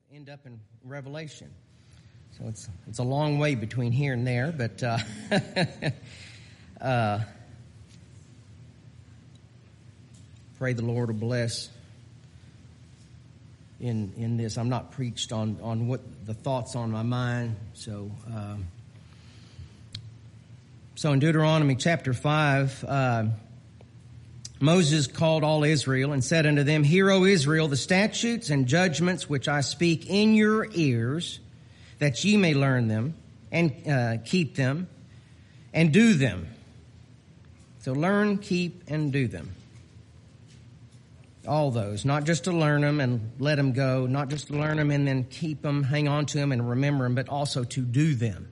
end up in Revelation. So it's a long way between here and there, but pray the Lord will bless in this. I'm not preached on what the thoughts on my mind. So in Deuteronomy chapter 5, Moses called all Israel and said unto them, Hear, O Israel, the statutes and judgments which I speak in your ears, that ye may learn them and keep them and do them. So learn, keep, and do them. All those, not just to learn them and let them go, not just to learn them and then keep them, hang on to them and remember them, but also to do them.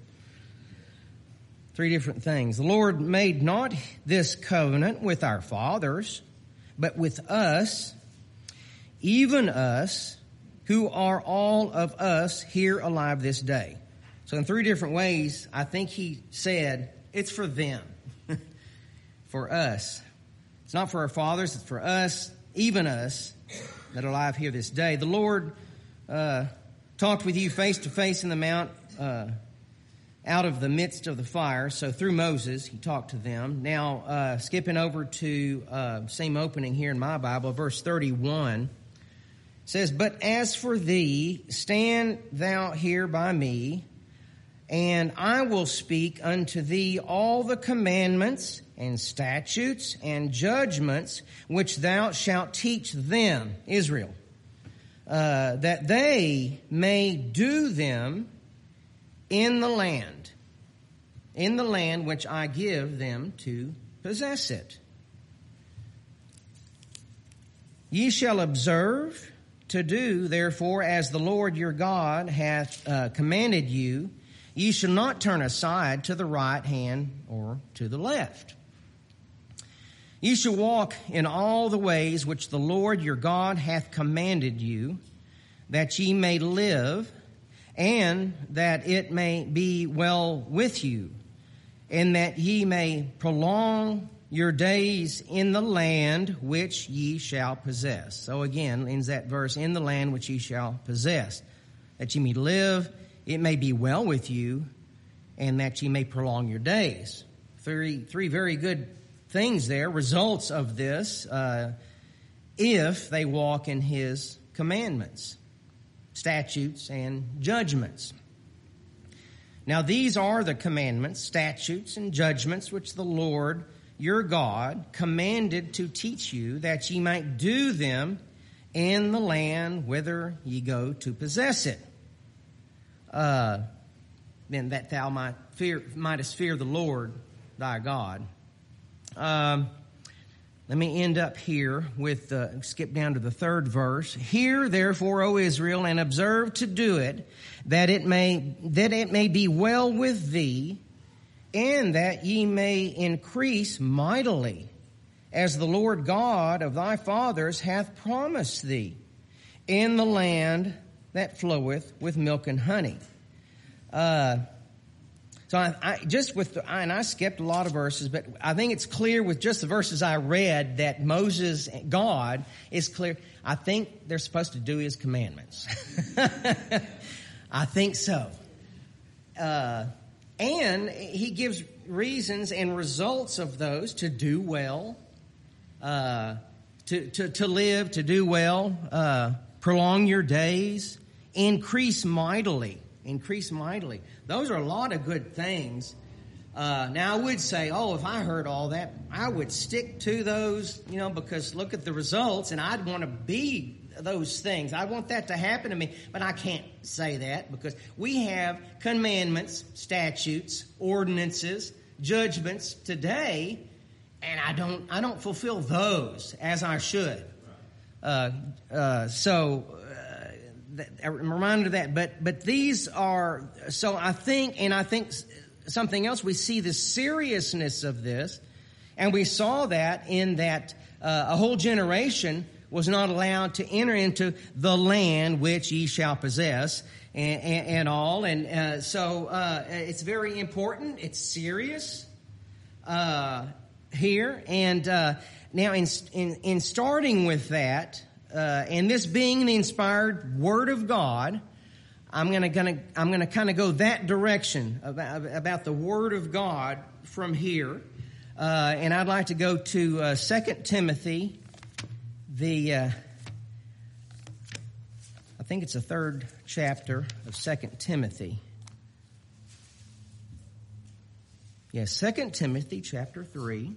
3 different things. The Lord made not this covenant with our fathers, but with us, even us, who are all of us here alive this day. So in 3 different ways, I think he said, it's for them, for us. It's not for our fathers, it's for us, even us, that are alive here this day. The Lord talked with you face to face in the mount, out of the midst of the fire. So through Moses, he talked to them. Now, skipping over to same opening here in my Bible, verse 31 says, But as for thee, stand thou here by me, and I will speak unto thee all the commandments and statutes and judgments which thou shalt teach them, Israel, that they may do them in the land which I give them to possess it. Ye shall observe to do, therefore, as the Lord your God hath commanded you. Ye shall not turn aside to the right hand or to the left. Ye shall walk in all the ways which the Lord your God hath commanded you, that ye may live, and that it may be well with you, and that ye may prolong your days in the land which ye shall possess. So again, in that verse, in the land which ye shall possess, that ye may live, it may be well with you, and that ye may prolong your days. Three very good things there, results of this, if they walk in his commandments, statutes, and judgments. Now these are the commandments, statutes, and judgments which the Lord your God commanded to teach you, that ye might do them in the land whither ye go to possess it. Then that thou mightest fear the Lord thy God. Let me end up here with, skip down to the 3rd verse. Hear therefore, O Israel, and observe to do it, that it may be well with thee, and that ye may increase mightily, as the Lord God of thy fathers hath promised thee, in the land that floweth with milk and honey. So I skipped a lot of verses, but I think it's clear with just the verses I read that Moses, God, is clear. I think they're supposed to do his commandments. I think so. And he gives reasons and results of those to do well, to live, to do well, prolong your days, increase mightily. Those are a lot of good things. Now I would say, if I heard all that, I would stick to those, because look at the results, and I'd want to be those things. I want that to happen to me, but I can't say that because we have commandments, statutes, ordinances, judgments today, and I don't fulfill those as I should. I'm reminded of that, but these are, so I think something else, we see the seriousness of this, and we saw that in that a whole generation was not allowed to enter into the land which ye shall possess, and all, and so it's very important, it's serious here, and now in starting with that, and this being the inspired Word of God, I'm going to kind of go that direction about the Word of God from here. And I'd like to go to 2 Timothy, I think it's the 3rd chapter of 2 Timothy. Yes, 2 Timothy chapter 3.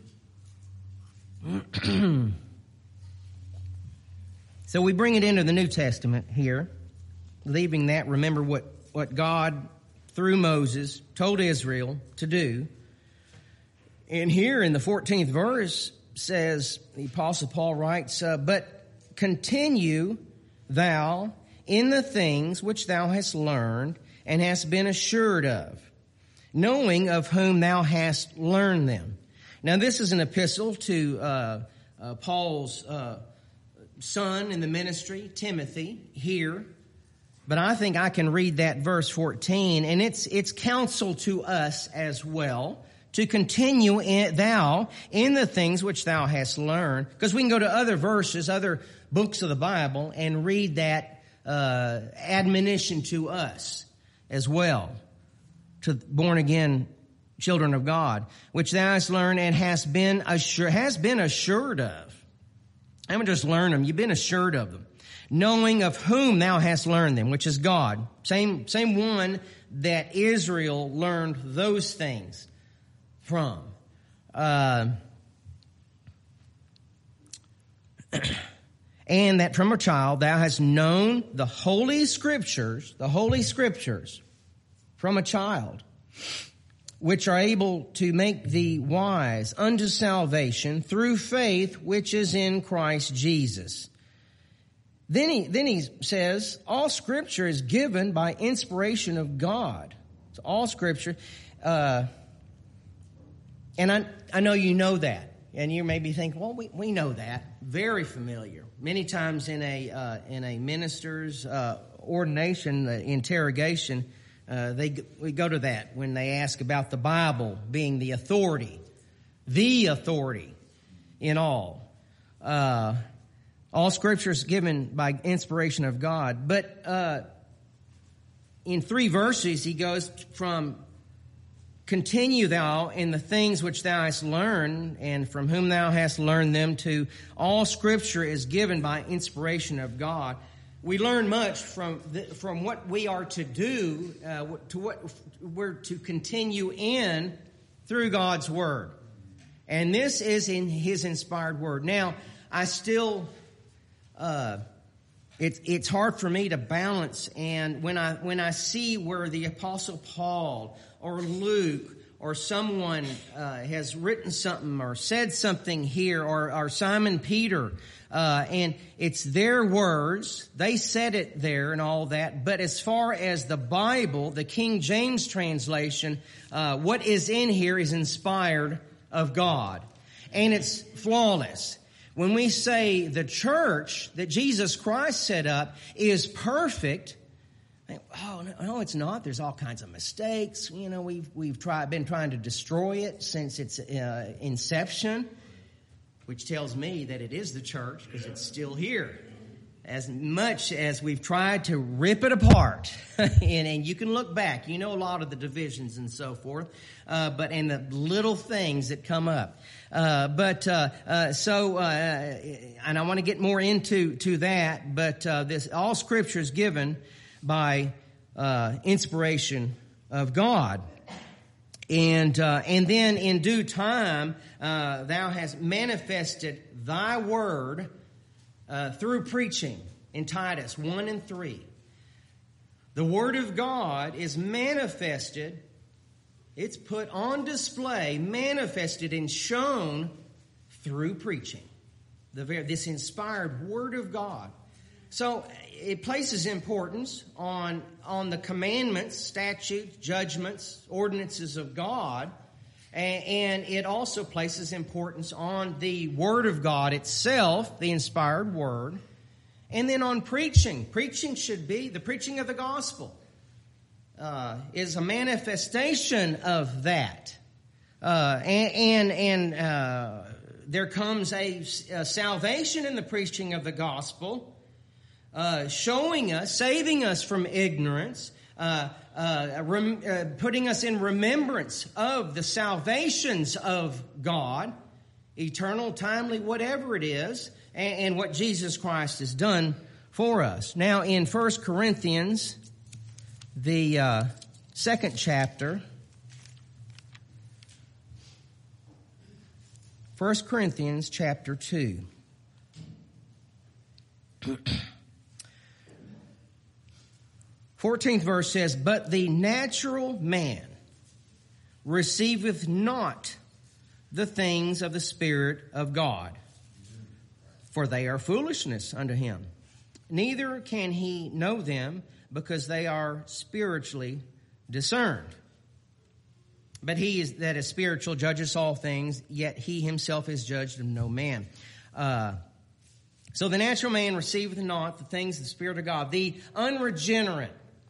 So we bring it into the New Testament here. Leaving that, remember what God, through Moses, told Israel to do. And here in the 14th verse says, the Apostle Paul writes, but continue thou in the things which thou hast learned and hast been assured of, knowing of whom thou hast learned them. Now this is an epistle to Paul's son in the ministry, Timothy, here. But I think I can read that verse 14, and it's counsel to us as well to continue thou in the things which thou hast learned. Because we can go to other verses, other books of the Bible, and read that admonition to us as well, to born again children of God, which thou hast learned and has been assured of. I haven't just learned them; you've been assured of them. Knowing of whom thou hast learned them, which is God. Same one that Israel learned those things from. And that from a child thou hast known the Holy Scriptures from a child, which are able to make thee wise unto salvation through faith which is in Christ Jesus. Then he says, all Scripture is given by inspiration of God. So all Scripture, and I know you know that, and you maybe think, well, we know that, very familiar. Many times in a minister's ordination, interrogation, we go to that when they ask about the Bible being the authority in all. All Scripture is given by inspiration of God. But in 3 verses, he goes from continue thou in the things which thou hast learned and from whom thou hast learned them to all Scripture is given by inspiration of God. We learn much from what we are to do, to what we're to continue in through God's Word. And this is in His inspired Word. Now, I still... It's hard for me to balance, and when I see where the Apostle Paul or Luke or someone has written something or said something here, or Simon Peter, and it's their words, they said it there and all that, but as far as the Bible, the King James translation, what is in here is inspired of God, and it's flawless. When we say the church that Jesus Christ set up is perfect, oh no, it's not. There's all kinds of mistakes. You know, we've been trying to destroy it since its inception, which tells me that it is the church because it's still here. As much as we've tried to rip it apart, and you can look back, you know a lot of the divisions and so forth, and the little things that come up. And I want to get more into that, but this all Scripture is given by inspiration of God. And then in due time, thou hast manifested thy word through preaching in Titus 1 and 3. The Word of God is manifested, it's put on display, manifested and shown through preaching. This inspired Word of God. So it places importance on the commandments, statutes, judgments, ordinances of God. And it also places importance on the Word of God itself, the inspired Word, and then on preaching. Preaching should be, the preaching of the gospel is a manifestation of that. There comes a salvation in the preaching of the gospel, showing us, saving us from ignorance, putting us in remembrance of the salvations of God, eternal, timely, whatever it is, and what Jesus Christ has done for us. Now, in 1 Corinthians, the second chapter, 1 Corinthians chapter 2. 14th verse says, "But the natural man receiveth not the things of the Spirit of God, for they are foolishness unto him. Neither can he know them, because they are spiritually discerned. But he is that is spiritual judges all things, yet he himself is judged of no man." So the natural man receiveth not the things of the Spirit of God. The unregenerate,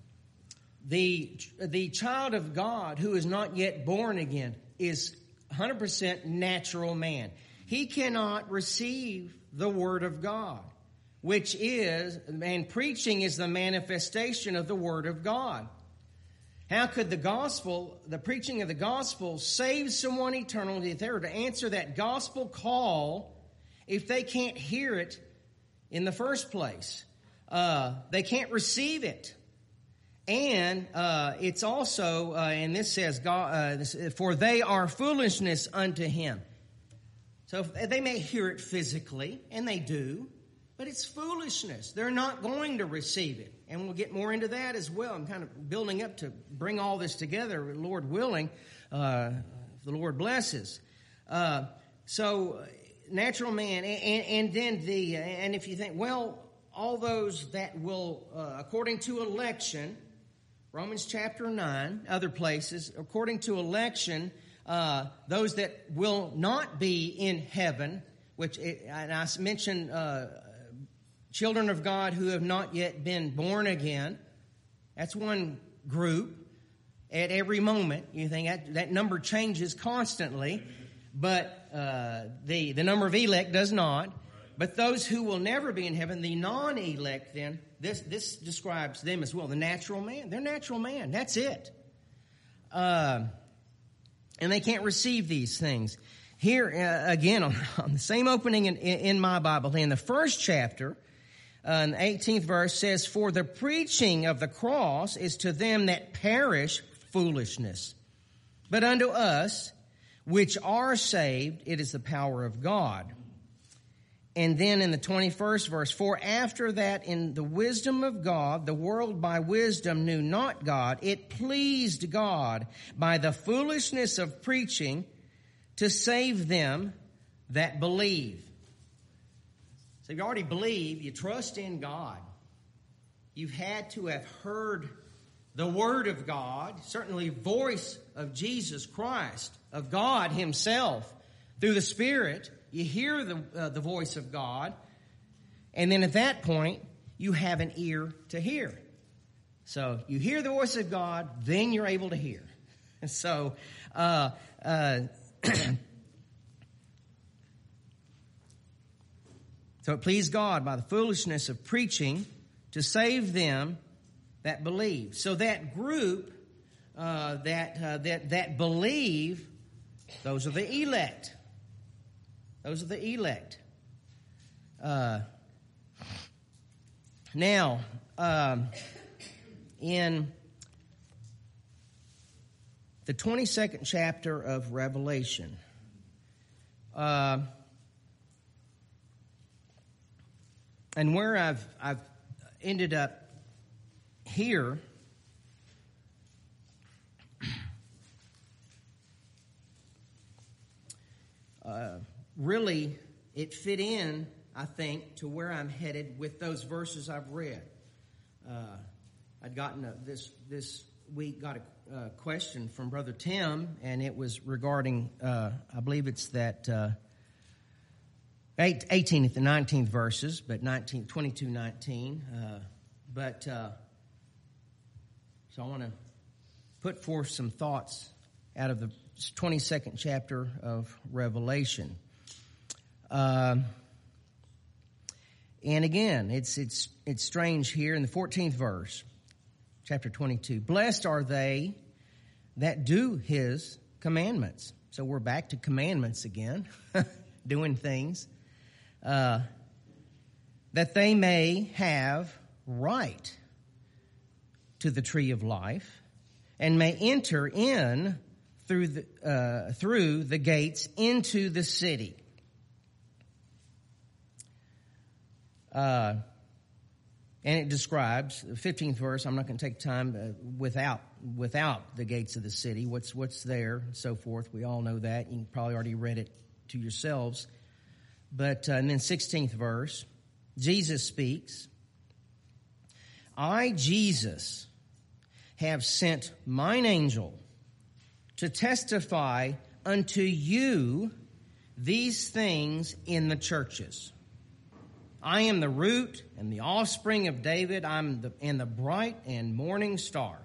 the child of God who is not yet born again, is 100% natural man. He cannot receive the Word of God, which is, and preaching is the manifestation of the Word of God. How could the preaching of the gospel, save someone eternally if they were to answer that gospel call if they can't hear it in the first place? They can't receive it. And it's also, and this says, for they are foolishness unto him. So they may hear it physically, and they do, but it's foolishness. They're not going to receive it. And we'll get more into that as well. I'm kind of building up to bring all this together, Lord willing, if the Lord blesses. So natural man, and then and if you think, well, all those that will, according to election, Romans chapter 9, other places, according to election, those that will not be in heaven, and I mentioned children of God who have not yet been born again. That's one group. At every moment, you think that number changes constantly, but the number of elect does not. But those who will never be in heaven, the non-elect, then this describes them as well. The natural man, they're natural man. That's it. And they can't receive these things. Here again on the same opening in my Bible, in the first chapter. The 18th verse says, "For the preaching of the cross is to them that perish foolishness, but unto us which are saved it is the power of God." And then in the 21st verse, "For after that in the wisdom of God, the world by wisdom knew not God, it pleased God by the foolishness of preaching to save them that believe." So if you already believe, you trust in God. You've had to have heard the Word of God, certainly voice of Jesus Christ, of God Himself, through the Spirit. You hear the voice of God, and then at that point, you have an ear to hear. So you hear the voice of God, then you're able to hear. And so, so it pleased God by the foolishness of preaching to save them that believe. So that group that believe, those are the elect. Those are the elect. Now, in the 22nd chapter of Revelation, and where I've ended up here, really it fit in, I think, to where I'm headed with those verses I've read. I'd gotten this week got a question from Brother Tim, and it was regarding I believe it's that 18th and 19th verses, but 22:19. So I want to put forth some thoughts out of the 22nd chapter of Revelation. And again, it's strange here in the 14th verse, chapter 22. Blessed are they that do his commandments. So we're back to commandments again, doing things, that they may have right to the tree of life and may enter in through the gates into the city. And it describes, the 15th verse, I'm not going to take time without the gates of the city, what's there and so forth. We all know that. You probably already read it to yourselves. But, and then 16th verse, Jesus speaks, I, Jesus, have sent mine angel to testify unto you these things in the churches. I am the root and the offspring of David. I'm the bright and morning star.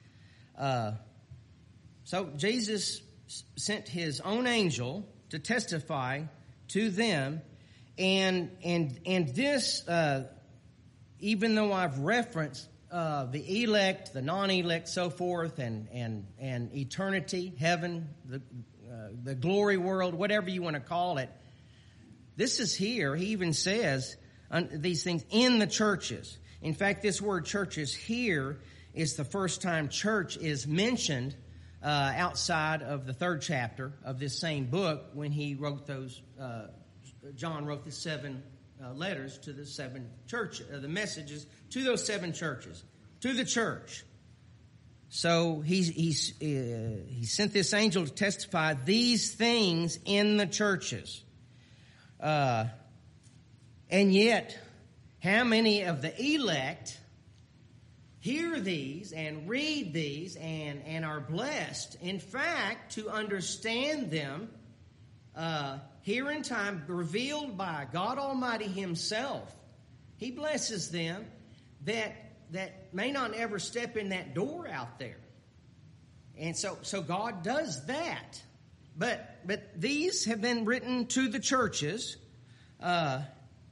So Jesus sent his own angel to testify to them, and this, even though I've referenced the elect, the non-elect, so forth, and eternity, heaven, the glory world, whatever you want to call it, this is here. He even says these things in the churches. In fact, this word churches here is the first time church is mentioned outside of the 3rd chapter of this same book when he wrote those. John wrote the 7 letters to the 7 churches, the messages to those 7 churches, to the church. So he sent this angel to testify these things in the churches. And yet, how many of the elect hear these and read these and are blessed, in fact, to understand them here in time, revealed by God Almighty himself? He blesses them that may not ever step in that door out there. And so God does that. But these have been written to the churches. And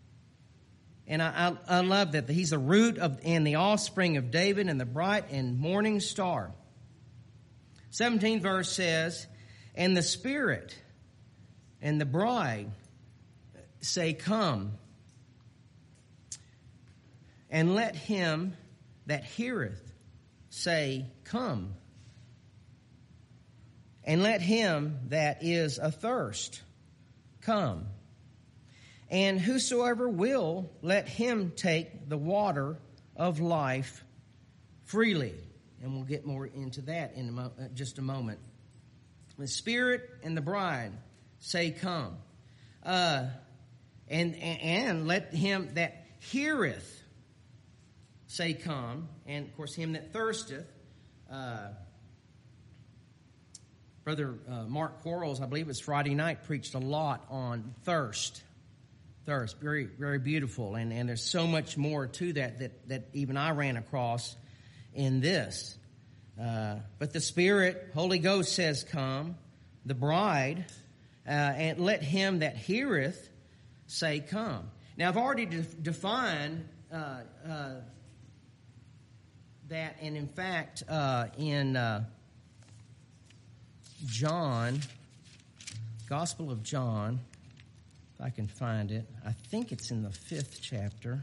I love that he's the root of and the offspring of David and the bright and morning star. 17th verse says, and the Spirit and the bride say, come. And let him that heareth say, come. And let him that is athirst come. And whosoever will, let him take the water of life freely. And we'll get more into that in just a moment. The Spirit and the bride say, come. And let him that heareth say, come. And, of course, him that thirsteth. Brother Mark Quarles, I believe it was Friday night, preached a lot on thirst. Thirst, very, very beautiful. And there's so much more to that even I ran across in this. But the Spirit, Holy Ghost says, come. The bride, and let him that heareth say, come. Now, I've already defined that, and in fact, in John, Gospel of John, if I can find it, I think it's in the 5th chapter.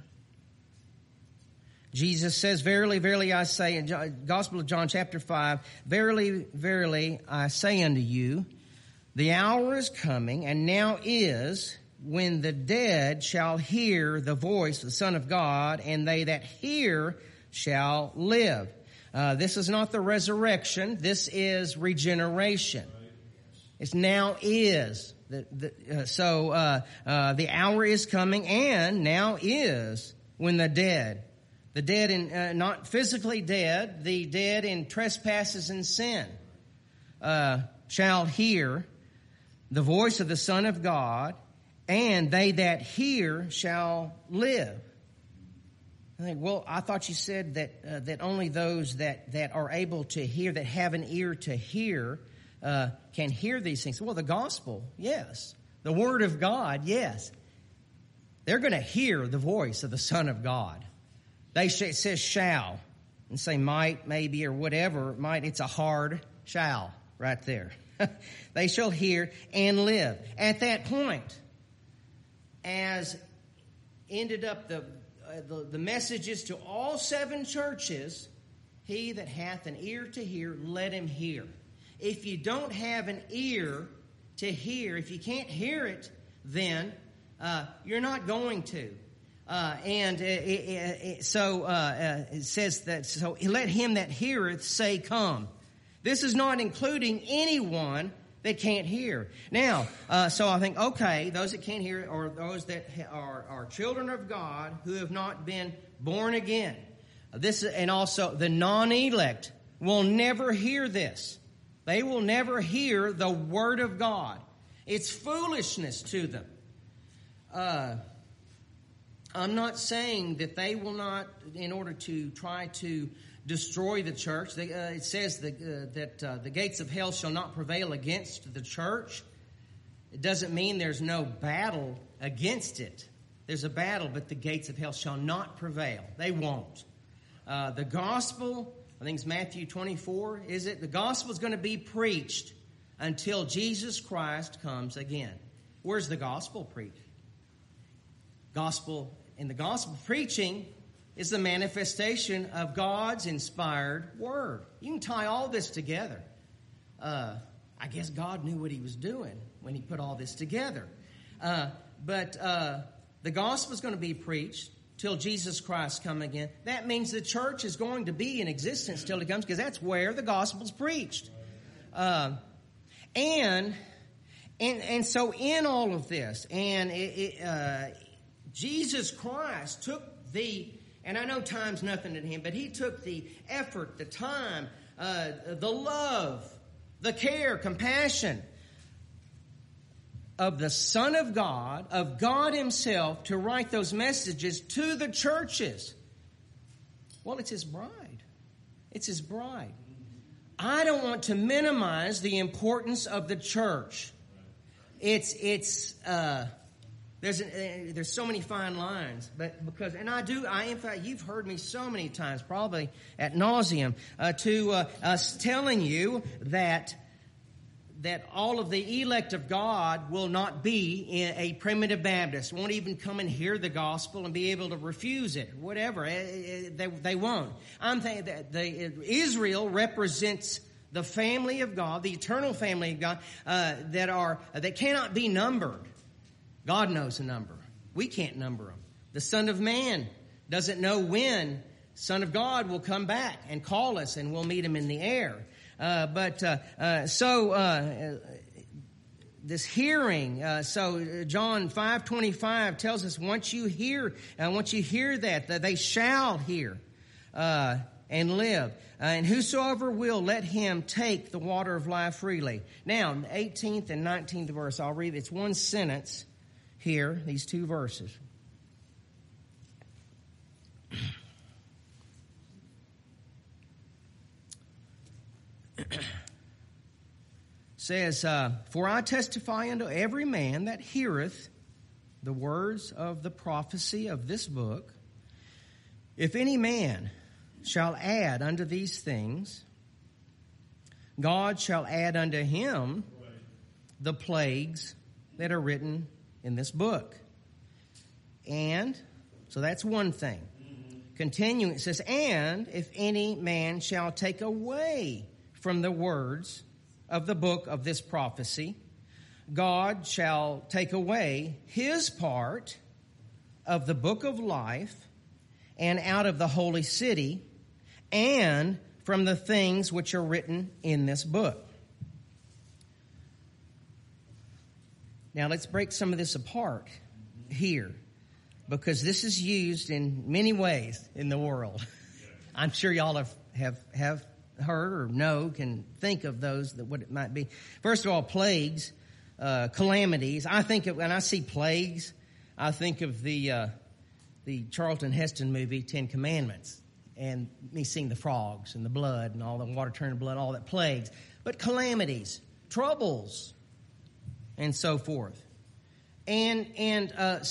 Jesus says, verily, verily, I say, in Gospel of John, chapter 5, verily, verily, I say unto you, the hour is coming, and now is, when the dead shall hear the voice of the Son of God, and they that hear shall live. This is not the resurrection. This is regeneration. It's now is. So the hour is coming, and now is, when the dead in, not physically dead, the dead in trespasses and sin, shall hear the voice of the Son of God, and they that hear shall live. I think, well, I thought you said that only those that are able to hear, that have an ear to hear, can hear these things. Well, the gospel, yes. The Word of God, yes. they're going to hear the voice of the Son of God. It says shall, and say might, maybe, or whatever. Might, it's a hard shall right there. They shall hear and live. At that point, as ended up the messages to all 7 churches, he that hath an ear to hear, let him hear. If you don't have an ear to hear, if you can't hear it, then you're not going to. It says that, so let him that heareth say, come. This is not including anyone that can't hear. Now, so I think, okay, those that can't hear are those that are children of God who have not been born again. And also the non-elect will never hear this. They will never hear the Word of God. It's foolishness to them. I'm not saying that they will not, in order to try to destroy the church. It says that the gates of hell shall not prevail against the church. It doesn't mean there's no battle against it. There's a battle, but the gates of hell shall not prevail. They won't. The gospel, I think it's Matthew 24, is it? The gospel is going to be preached until Jesus Christ comes again. Where's the gospel preached? In the gospel preaching is the manifestation of God's inspired word. You can tie all this together. I guess God knew what he was doing when he put all this together. But the gospel is going to be preached till Jesus Christ come again. That means the church is going to be in existence till he comes, because that's where the gospel is preached. And so in all of this, and Jesus Christ took and I know time's nothing to him, but he took the effort, the time, the love, the care, compassion of the Son of God himself, to write those messages to the churches. Well, it's his bride. It's his bride. I don't want to minimize the importance of the church. There's so many fine lines, but in fact, you've heard me so many times, probably ad nauseum, to us telling you that all of the elect of God will not be in a primitive Baptist, won't even come and hear the gospel and be able to refuse it, whatever. They won't. I'm thinking that Israel represents the family of God, the eternal family of God, that cannot be numbered. God knows the number. We can't number them. The Son of Man doesn't know when Son of God will come back and call us, and we'll meet him in the air. This hearing, John 5:25 tells us once you hear that they shall hear and live. And whosoever will, let him take the water of life freely. Now, the 18th and 19th verse, I'll read. It's one sentence here, these 2 verses. Says, for I testify unto every man that heareth the words of the prophecy of this book, if any man shall add unto these things, God shall add unto him the plagues that are written in this book. And, so that's one thing. Continuing, it says, and if any man shall take away from the words of the book of this prophecy, God shall take away his part of the book of life, and out of the holy city, and from the things which are written in this book. Now let's break some of this apart here, because this is used in many ways in the world. I'm sure y'all have heard or can think of those, that what it might be. First of all, plagues, calamities. When I see plagues, I think of the Charlton Heston movie, 10 Commandments, and me seeing the frogs and the blood and all the water turning to blood, all that plagues. But calamities, troubles, and so forth. And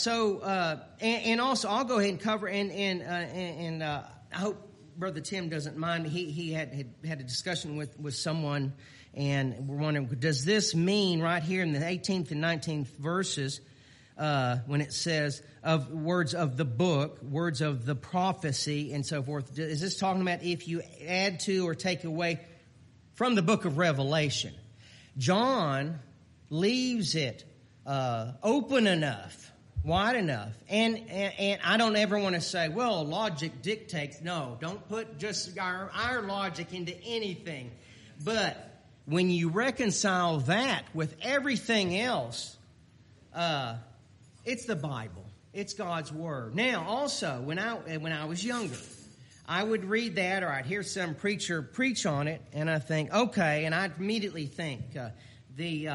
also I'll go ahead and cover and I hope Brother Tim doesn't mind. He had a discussion with someone, and we're wondering, does this mean right here in the 18th and 19th verses, when it says of words of the book, words of the prophecy, and so forth, is this talking about if you add to or take away from the book of Revelation? John leaves it open enough, wide enough, and I don't ever want to say, well, logic dictates. No, don't put just our logic into anything. But when you reconcile that with everything else, it's the Bible. It's God's Word. Now, also, when I was younger, I would read that, or I'd hear some preacher preach on it, and I think, okay, and I'd immediately think the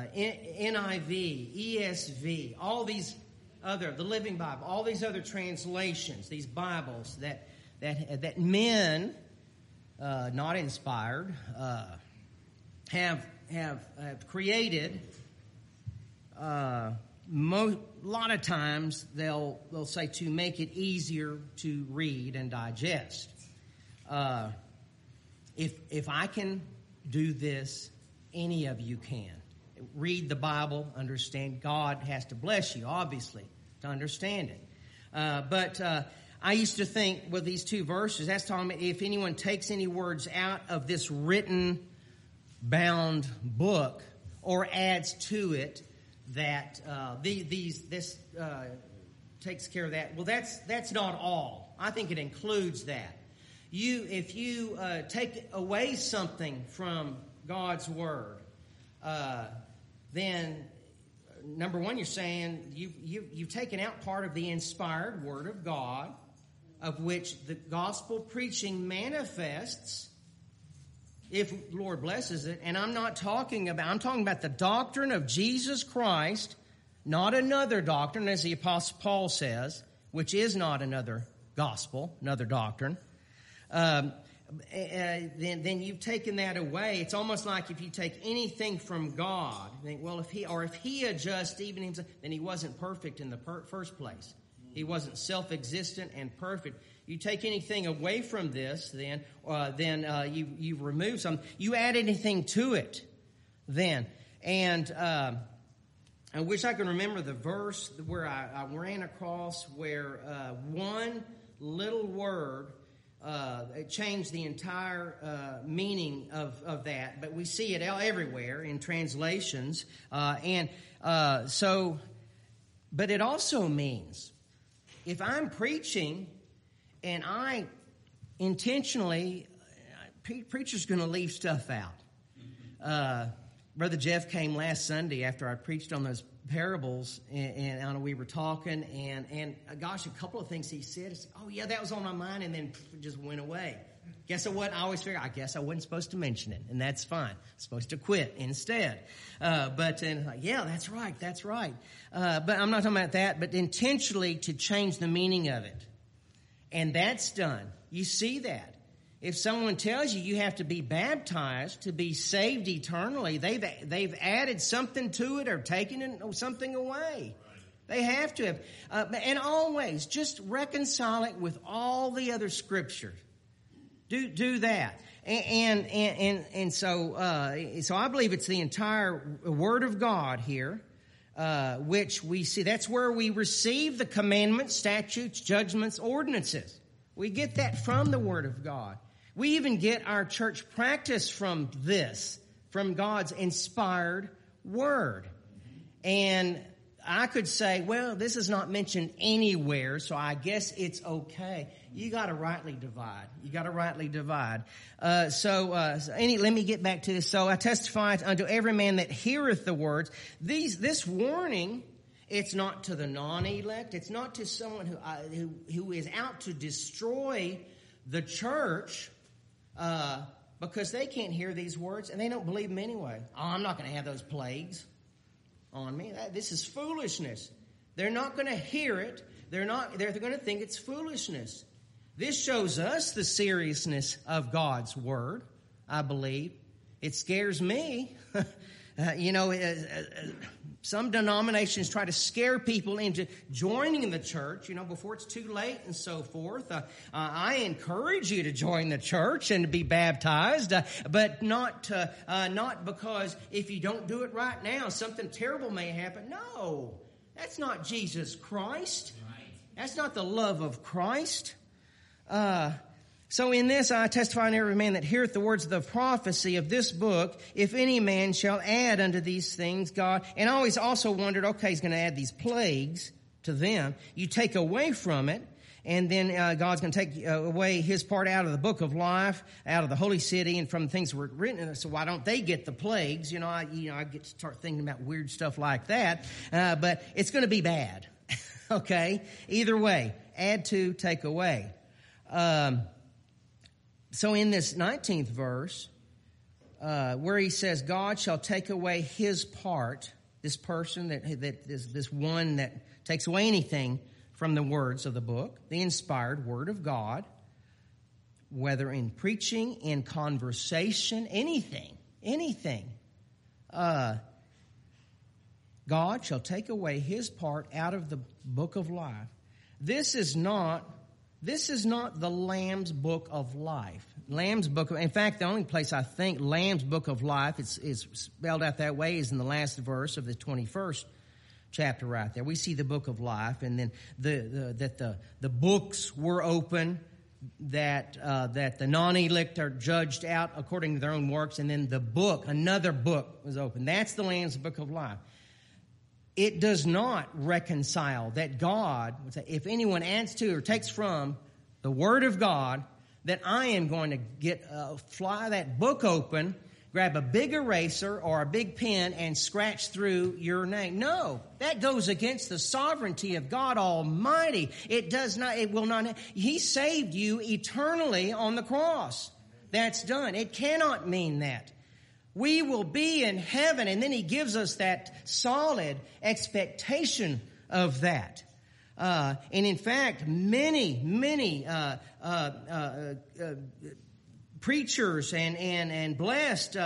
NIV, ESV, all these other, the Living Bible, all these other translations, these Bibles that men, not inspired, have created. A lot of times they'll say to make it easier to read and digest. If I can do this, any of you can. Read the Bible, understand. God has to bless you, obviously, to understand it. But I used to think, well, these two verses, that's talking about if anyone takes any words out of this written, bound book or adds to it, that this takes care of that. Well, that's not all. I think it includes that. If you take away something from God's Word, then number one, you're saying you've taken out part of the inspired Word of God, of which the gospel preaching manifests, if the Lord blesses it. And I'm talking about the doctrine of Jesus Christ, not another doctrine, as the Apostle Paul says, which is not another gospel, another doctrine. Then you've taken that away. It's almost like if you take anything from God, you think, well, if he adjusts even himself, then he wasn't perfect in the first place. He wasn't self-existent and perfect. You take anything away from this, then you remove some. You add anything to it, then. And I wish I could remember the verse where I ran across where one little word it changed the entire meaning of that. But we see it everywhere in translations. But it also means if I'm preaching and I intentionally, preacher's going to leave stuff out. Brother Jeff came last Sunday after I preached on those parables, and we were talking, and gosh, a couple of things he said, I said, oh yeah, that was on my mind, and then it just went away. Guess what? I always figure, I guess I wasn't supposed to mention it, and that's fine. I'm supposed to quit instead. But yeah, that's right. But I'm not talking about that, but intentionally to change the meaning of it. And that's done. You see that. If someone tells you you have to be baptized to be saved eternally, they've added something to it or taken something away. They have to have. And always just reconcile it with all the other scriptures. Do that. And so I believe it's the entire Word of God here, which we see. That's where we receive the commandments, statutes, judgments, ordinances. We get that from the Word of God. We even get our church practice from this, from God's inspired Word. And I could say, well, this is not mentioned anywhere, so I guess it's okay. You got to rightly divide. Let me get back to this. So I testify unto every man that heareth the words. This warning, it's not to the non-elect. It's not to someone who is out to destroy the church, because they can't hear these words and they don't believe them anyway. Oh, I'm not going to have those plagues on me. This is foolishness. They're not going to hear it. They're going to think it's foolishness. This shows us the seriousness of God's Word, I believe. It scares me some denominations try to scare people into joining the church, before it's too late and so forth. I encourage you to join the church and to be baptized, but not because if you don't do it right now, something terrible may happen. No, that's not Jesus Christ. That's not the love of Christ. So in this I testify unto every man that heareth the words of the prophecy of this book, if any man shall add unto these things, God. And I always also wondered, okay, he's going to add these plagues to them. You take away from it, and then God's going to take away his part out of the book of life, out of the holy city, and from the things that were written in it. So why don't they get the plagues? I get to start thinking about weird stuff like that. But it's going to be bad. Okay? Either way, add to, take away. So in this 19th verse, where he says, God shall take away his part, this person, this one that takes away anything from the words of the book, the inspired word of God, whether in preaching, in conversation, anything, God shall take away his part out of the book of life. This is not the Lamb's Book of Life. In fact, the only place I think Lamb's Book of Life is spelled out that way is in the last verse of the 21st chapter right there. We see the Book of Life, and then the books were open, that the non-elect are judged out according to their own works, and then another book was open. That's the Lamb's Book of Life. It does not reconcile that God would say, if anyone adds to or takes from the Word of God, that I am going to fly that book open, grab a big eraser or a big pen and scratch through your name. No, that goes against the sovereignty of God Almighty. It will not. He saved you eternally on the cross. That's done. It cannot mean that. We will be in heaven, and then he gives us that solid expectation of that. And in fact, many preachers and blessed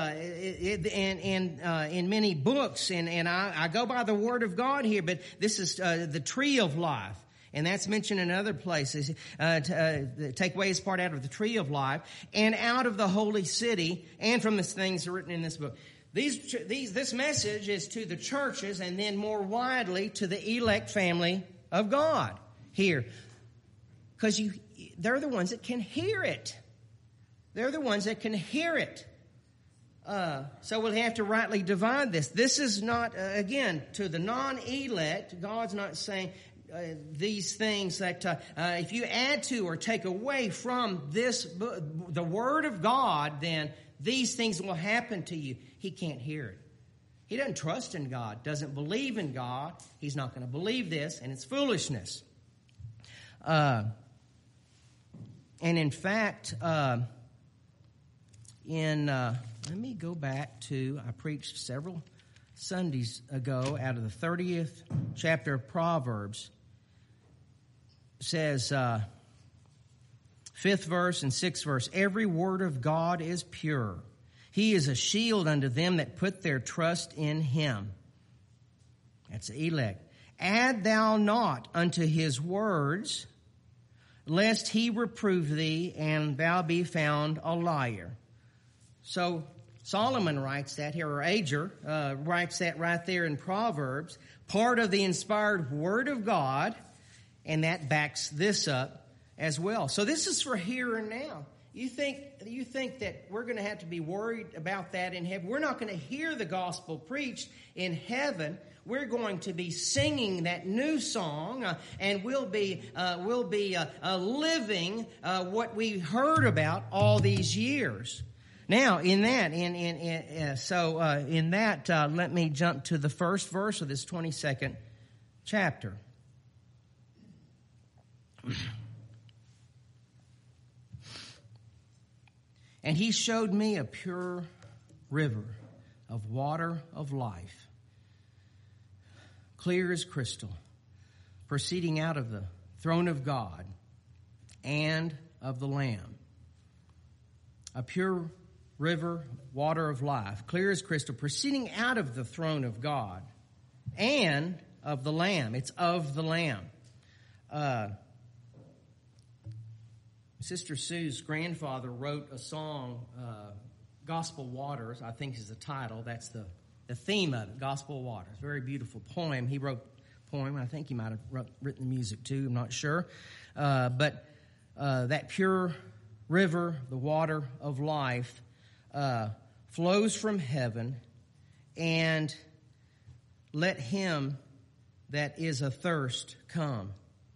in many books, and I go by the word of God here, but this is the tree of life. And that's mentioned in other places. Take away his part out of the tree of life and out of the holy city and from the things written in this book. This message is to the churches and then more widely to the elect family of God here. Because they're the ones that can hear it. They're the ones that can hear it. So we'll have to rightly divide this. This is not, again, to the non-elect, God's not saying these things that if you add to or take away from this the Word of God, then these things will happen to you. He can't hear it. He doesn't trust in God, doesn't believe in God. He's not going to believe this, and it's foolishness. And in fact, let me go back to, I preached several Sundays ago out of the 30th chapter of Proverbs. It says, 5th verse and 6th verse, every word of God is pure. He is a shield unto them that put their trust in him. That's the elect. Add thou not unto his words, lest he reprove thee, and thou be found a liar. So Solomon writes that here, or Ager writes that right there in Proverbs, part of the inspired Word of God, and that backs this up as well. So this is for here and now. You think that we're going to have to be worried about that in heaven? We're not going to hear the gospel preached in heaven. We're going to be singing that new song, and we'll be living what we heard about all these years. Now, in that, let me jump to the first verse of this 22nd chapter. And he showed me a pure river of water of life, clear as crystal, proceeding out of the throne of God and of the Lamb. A pure river, water of life, clear as crystal, proceeding out of the throne of God and of the Lamb. It's of the Lamb. Sister Sue's grandfather wrote a song, Gospel Waters, I think is the title. That's the theme of it, Gospel Waters. Very beautiful poem. He wrote a poem. I think he might have written the music too. I'm not sure. But that pure river, the water of life, flows from heaven, and let him that is athirst come.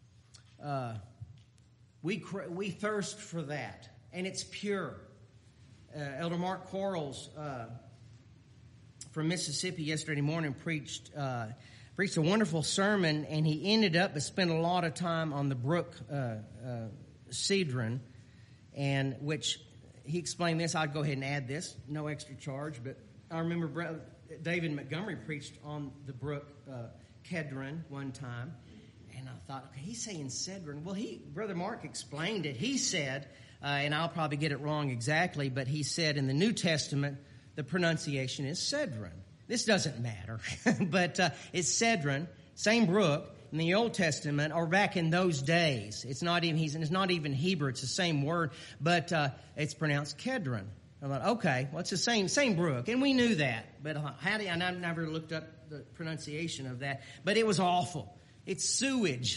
We thirst for that, and it's pure. Elder Mark Quarles from Mississippi yesterday morning preached a wonderful sermon, and he ended up spent a lot of time on the brook Cedron, and which he explained this. I'd go ahead and add this, no extra charge. But I remember David Montgomery preached on the brook Kedron one time, and I thought, okay, he's saying Cedron. Well, Brother Mark explained it. He said, and I'll probably get it wrong exactly, but he said in the New Testament the pronunciation is Cedron. This doesn't matter, but it's Cedron, same brook. In the Old Testament, or back in those days, it's not even Hebrew. It's the same word, but it's pronounced Kedron. I thought, okay, well, it's the same brook, and we knew that. But and I never looked up the pronunciation of that. But it was awful. It's sewage.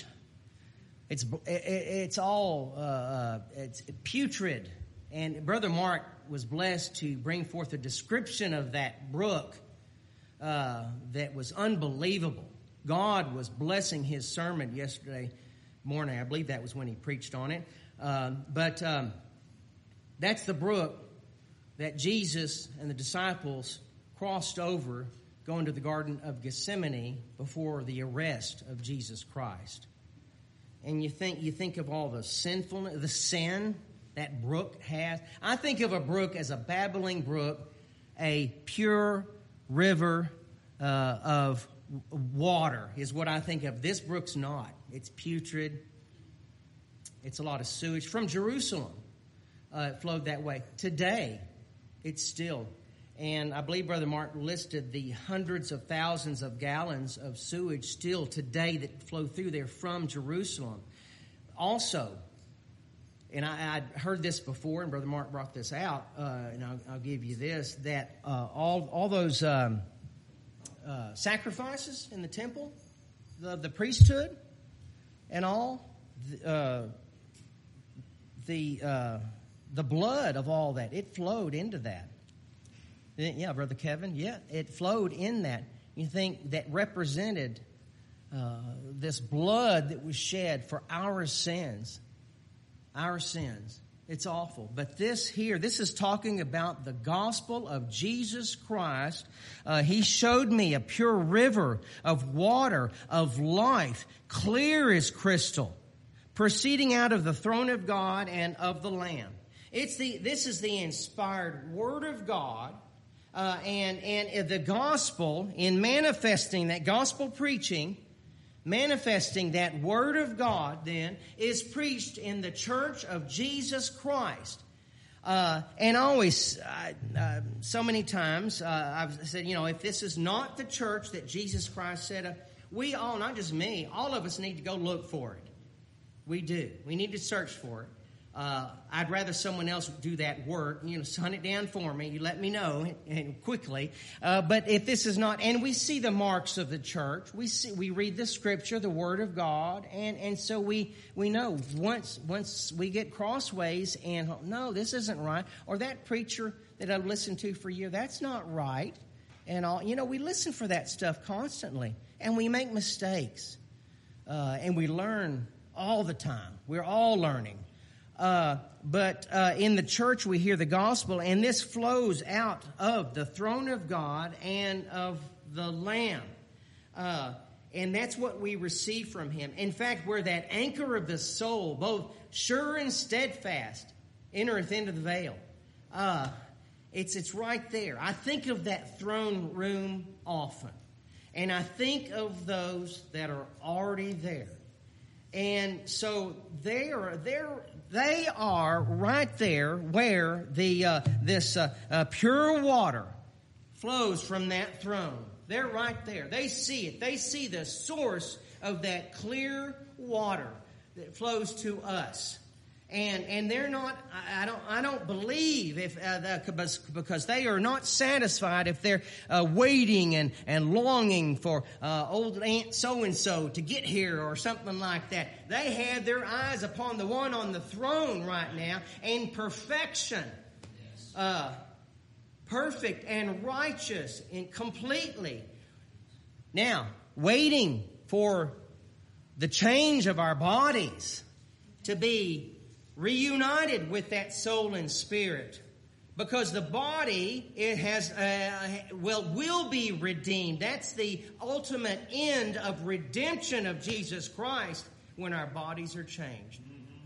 It's all it's putrid. And Brother Mark was blessed to bring forth a description of that brook that was unbelievable. God was blessing his sermon yesterday morning. I believe that was when he preached on it. But that's the brook that Jesus and the disciples crossed over going to the Garden of Gethsemane before the arrest of Jesus Christ. And you think of all the sinfulness, the sin that brook has. I think of a brook as a babbling brook, a pure river of water is what I think of. This brook's not. It's putrid. It's a lot of sewage. From Jerusalem, it flowed that way. Today, it's still. And I believe Brother Mark listed the hundreds of thousands of gallons of sewage still today that flow through there from Jerusalem. Also, and I heard this before, and Brother Mark brought this out, and I'll give you this, that all those sacrifices in the temple, the priesthood, and all the blood of all that, it flowed into that. Yeah, Brother Kevin. Yeah, it flowed in that. You think that represented this blood that was shed for our sins. Our sins. It's awful. But this is talking about the gospel of Jesus Christ. He showed me a pure river of water, of life, clear as crystal, proceeding out of the throne of God and of the Lamb. This is the inspired Word of God, and the gospel, in manifesting that gospel preaching, manifesting that Word of God, then, is preached in the church of Jesus Christ. And always, so many times, I've said, if this is not the church that Jesus Christ set up, we all, not just me, all of us need to go look for it. We do. We need to search for it. I'd rather someone else do that work, hunt it down for me. You let me know and quickly. But if this is not, and we see the marks of the church, we read the Scripture, the Word of God, and so we know once we get crossways and no, this isn't right, or that preacher that I've listened to for a year, that's not right, and all. We listen for that stuff constantly, and we make mistakes, and we learn all the time. We're all learning. But in the church we hear the gospel, and this flows out of the throne of God and of the Lamb. And that's what we receive from Him. In fact, where that anchor of the soul, both sure and steadfast, entereth into the veil. It's right there. I think of that throne room often. And I think of those that are already there. And so they're they are right there where this pure water flows from that throne. They're right there. They see it. They see the source of that clear water that flows to us. And they're not, I don't believe if, because they are not satisfied if they're waiting and longing for old Aunt so-and-so to get here or something like that. They have their eyes upon the one on the throne right now in perfection. Yes. Perfect and righteous and completely. Now, waiting for the change of our bodies to be reunited with that soul and spirit, because the body, it has will be redeemed. That's the ultimate end of redemption of Jesus Christ, when our bodies are changed.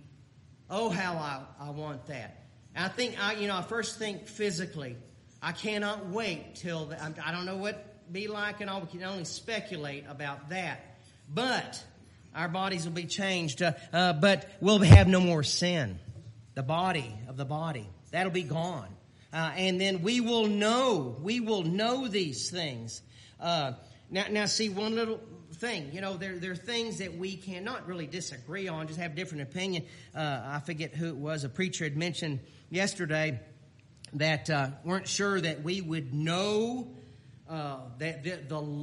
Oh, how I want that. I first think physically. I cannot wait till I don't know what it'll be like, and I can only speculate about that. But our bodies will be changed, but we'll have no more sin. The body of the body, that'll be gone. And then we will know these things. Now see, one little thing, there are things that we cannot really disagree on, just have different opinion. I forget who it was, a preacher had mentioned yesterday that weren't sure that we would know that the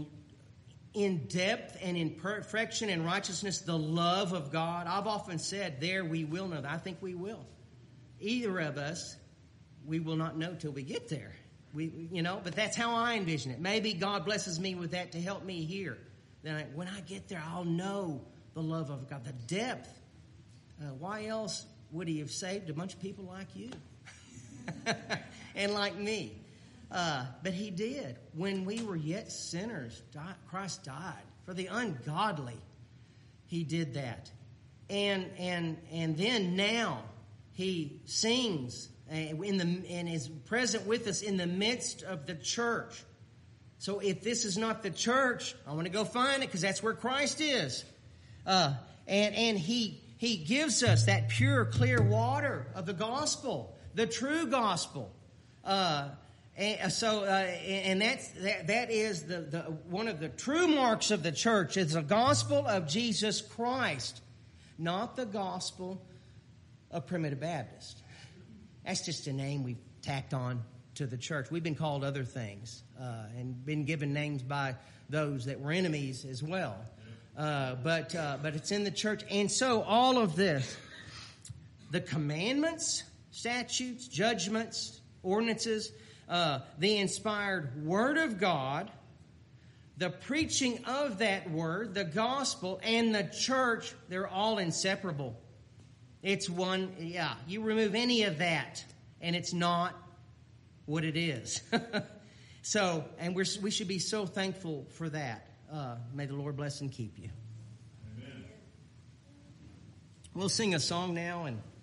in depth and in perfection and righteousness, the love of God. I've often said there we will know that. I think we will. Either of us, we will not know till we get there. But that's how I envision it. Maybe God blesses me with that to help me here. Then when I get there, I'll know the love of God, the depth. Why else would He have saved a bunch of people like you and like me? But He did. When we were yet sinners, Christ died. For the ungodly, He did that. And then now He sings and is present with us in the midst of the church. So if this is not the church, I want to go find it, because that's where Christ is. And He gives us that pure, clear water of the gospel, the true gospel. And that is the one of the true marks of the church is the gospel of Jesus Christ, not the gospel of Primitive Baptist. That's just a name we've tacked on to the church. We've been called other things and been given names by those that were enemies as well. But it's in the church, and so all of this, the commandments, statutes, judgments, ordinances, the inspired Word of God, the preaching of that Word, the gospel, and the church, they're all inseparable. It's one, you remove any of that, and it's not what it is. So, and we should be so thankful for that. May the Lord bless and keep you. Amen. We'll sing a song now, and